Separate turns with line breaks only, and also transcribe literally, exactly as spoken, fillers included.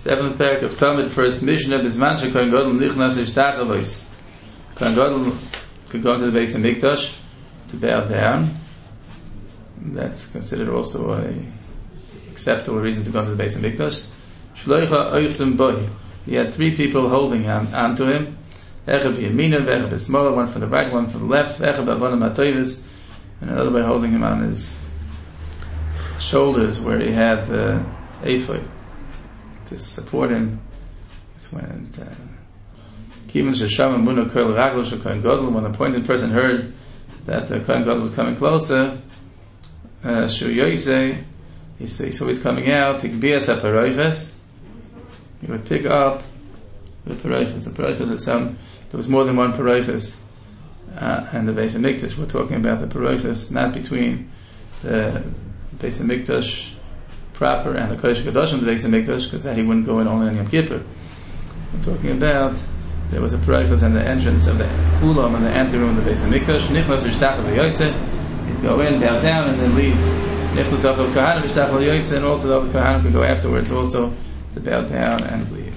Seventh parak of Talmud, first Mishnah, Bizman shekohen gadol nichnas lishtach avois. Kohen gadol could go to the Beis Hamikdash to bow down. That's considered also a acceptable reason to go to the Beis Hamikdash. Shloicha oichsum boi. He had three people holding him onto him. Echad v'yamina, v'echad v'smola, one from the right, one from the left. Echad b'avonim ha'tovis, and another by holding him on his shoulders where he had the ephod to support him. This went. When the appointed person heard that the Kohen Gadol was coming closer, uh, he saw he's coming out. He would pick up the paroiches. The paroiches are some. There was more than one paroiches, uh, and the Beis Hamikdash. We're talking about the paroiches, not between the Beis Hamikdash proper and the Kodesh Kadoshim of the Beis Hamikdash, because that he wouldn't go in only on Yom Kippur. We're talking about there was a paroiches and the entrance of the ulam and the anteroom of the Beis Hamikdash. Nichnas v'shtach v'yoytze. He'd go in, bow down, and then leave. Nichnas av kohanim v'shtach v'yoytze, and also the Kohanim could go afterwards also to bow down and leave.